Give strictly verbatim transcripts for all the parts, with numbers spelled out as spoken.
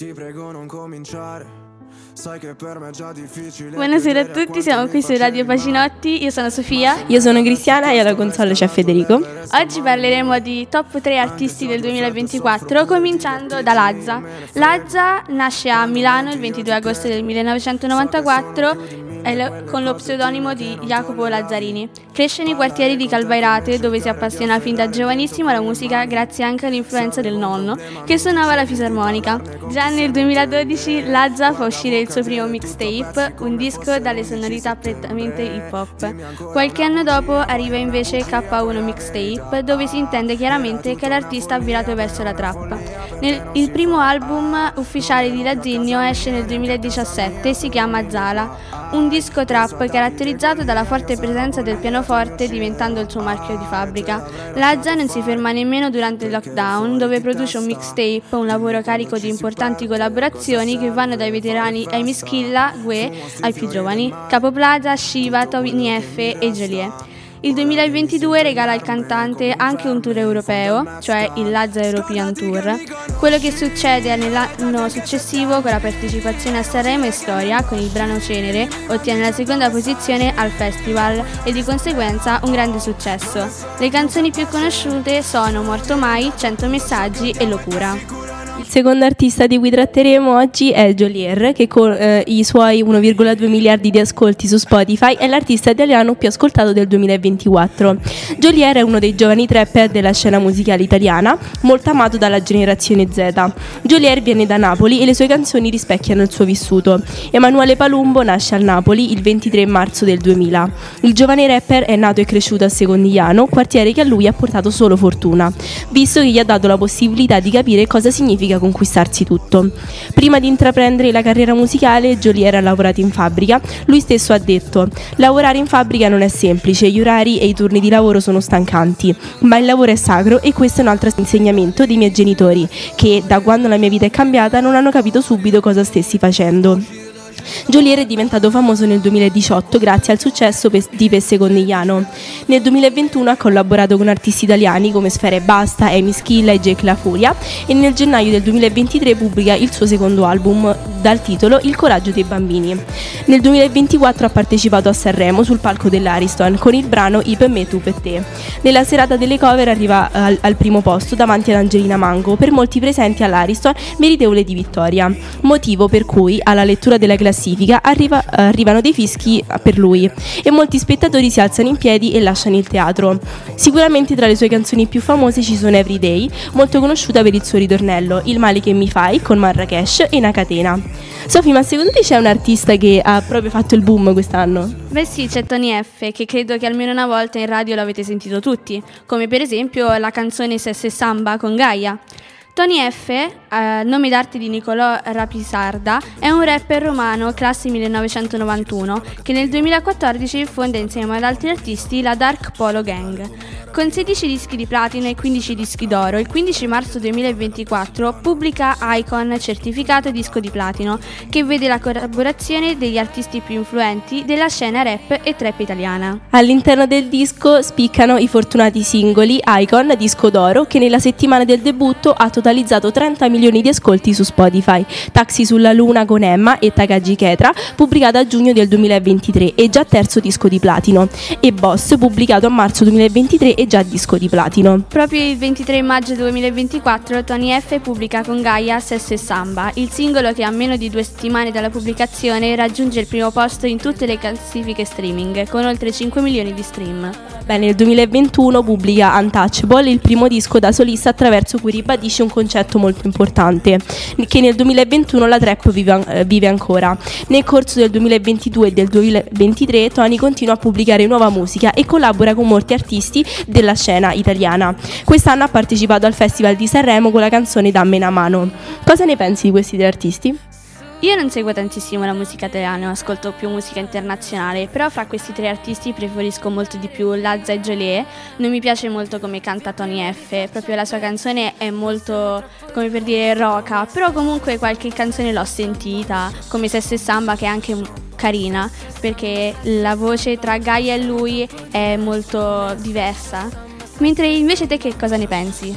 Ti prego non cominciare. Sai che per me è già difficile. Buonasera a tutti, siamo qui su Radio Pacinotti. Io sono Sofia. Io sono Cristiana e alla console c'è Federico. Oggi parleremo di top tre artisti del duemilaventiquattro, cominciando da Lazza. Lazza nasce a Milano il ventidue agosto del millenovecentonovantaquattro con lo pseudonimo di Jacopo Lazzarini. Cresce nei quartieri di Calvairate, dove si appassiona fin da giovanissimo alla musica grazie anche all'influenza del nonno, che suonava la fisarmonica. Già nel duemiladodici Lazza fa uscire il suo primo mixtape, un disco dalle sonorità prettamente hip hop. Qualche anno dopo arriva invece K uno Mixtape, dove si intende chiaramente che l'artista ha virato verso la trap. Nel, il primo album ufficiale di Lazzigno esce nel duemiladiciassette e si chiama Zala, un disco trap caratterizzato dalla forte presenza del pianoforte, diventando il suo marchio di fabbrica. Lazza non si ferma nemmeno durante il lockdown, dove produce un mixtape, un lavoro carico di importanti collaborazioni che vanno dai veterani Amy Schilla, Gue, ai più giovani, Capo Plaza, Shiva, Tony F e Joliet. Il duemilaventidue regala al cantante anche un tour europeo, cioè il Lazza European Tour. Quello che succede nell'anno successivo, con la partecipazione a Sanremo e Storia, con il brano Cenere, ottiene la seconda posizione al festival e di conseguenza un grande successo. Le canzoni più conosciute sono Morto Mai, cento messaggi e Locura. Il secondo artista di cui tratteremo oggi è Joliet, che con eh, i suoi uno virgola due miliardi di ascolti su Spotify è l'artista italiano più ascoltato del duemilaventiquattro. Joliet è uno dei giovani trapper della scena musicale italiana, molto amato dalla generazione Z. Joliet viene da Napoli e le sue canzoni rispecchiano il suo vissuto. Emanuele Palumbo nasce a Napoli il ventitré marzo del duemila. Il giovane rapper è nato e cresciuto a Secondigliano, quartiere che a lui ha portato solo fortuna, visto che gli ha dato la possibilità di capire cosa significa conquistarsi tutto. Prima di intraprendere la carriera musicale, Joliet ha lavorato in fabbrica. Lui stesso ha detto: lavorare in fabbrica non è semplice, gli orari e i turni di lavoro sono stancanti, ma il lavoro è sacro e questo è un altro insegnamento dei miei genitori, che da quando la mia vita è cambiata non hanno capito subito cosa stessi facendo. Joliet è diventato famoso nel duemiladiciotto grazie al successo di Per Secondigliano. Nel duemilaventuno ha collaborato con artisti italiani come Sfera Ebbasta, Amy Schilla e Jake La Furia e nel gennaio del duemilaventitré pubblica il suo secondo album dal titolo Il coraggio dei bambini. Nel duemilaventiquattro ha partecipato a Sanremo sul palco dell'Ariston con il brano I per me tu per te. Nella serata delle cover arriva al, al primo posto davanti ad Angelina Mango, per molti presenti all'Ariston meritevole di vittoria, motivo per cui alla lettura della classifica Arriva, arrivano dei fischi per lui e molti spettatori si alzano in piedi e lasciano il teatro. Sicuramente tra le sue canzoni più famose ci sono Everyday, molto conosciuta per il suo ritornello, Il male che mi fai con Marrakesh e Una catena. Sofì, ma secondo te c'è un artista che ha proprio fatto il boom quest'anno? Beh sì, c'è Tony F, che credo che almeno una volta in radio l'avete sentito tutti, come per esempio la canzone Sesso e Samba con Gaia. Tony F, eh, nome d'arte di Nicolò Rapisarda, è un rapper romano classe millenovecentonovantuno che nel duemilaquattordici fonda insieme ad altri artisti la Dark Polo Gang. Con sedici dischi di platino e quindici dischi d'oro, il quindici marzo duemilaventiquattro pubblica Icon, certificato disco di platino, che vede la collaborazione degli artisti più influenti della scena rap e trap italiana. All'interno del disco spiccano i fortunati singoli Icon, disco d'oro, che nella settimana del debutto ha totalizzato trenta milioni di ascolti su Spotify, Taxi sulla Luna con Emma e Takagi Ketra, pubblicata a giugno del duemilaventitré e già terzo disco di platino, e Boss, pubblicato a marzo duemilaventitré e già disco di platino. Proprio il ventitré maggio duemilaventiquattro Tony F pubblica con Gaia Sesso e Samba, il singolo che a meno di due settimane dalla pubblicazione raggiunge il primo posto in tutte le classifiche streaming, con oltre cinque milioni di stream. Bene, nel duemilaventuno pubblica Untouchable, il primo disco da solista attraverso cui ribadisce un concetto molto importante, che nel duemilaventuno la trap vive, eh, vive ancora. Nel corso del duemilaventidue e del duemilaventitré Tony continua a pubblicare nuova musica e collabora con molti artisti della scena italiana. Quest'anno ha partecipato al Festival di Sanremo con la canzone Dammi una mano. Cosa ne pensi di questi tre artisti? Io non seguo tantissimo la musica italiana, ascolto più musica internazionale, però fra questi tre artisti preferisco molto di più Lazza e Joliet. Non mi piace molto come canta Tony F, proprio la sua canzone è molto, come per dire, roca, però comunque qualche canzone l'ho sentita, come Sesso e Samba, che è anche carina, perché la voce tra Gaia e lui è molto diversa. Mentre invece te che cosa ne pensi?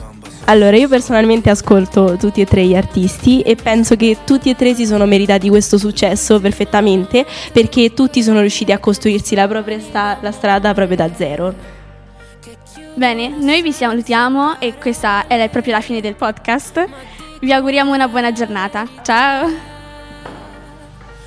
Allora, io personalmente ascolto tutti e tre gli artisti e penso che tutti e tre si sono meritati questo successo perfettamente, perché tutti sono riusciti a costruirsi la propria sta- la strada proprio da zero. Bene, noi vi salutiamo e questa è proprio la fine del podcast. Vi auguriamo una buona giornata. Ciao!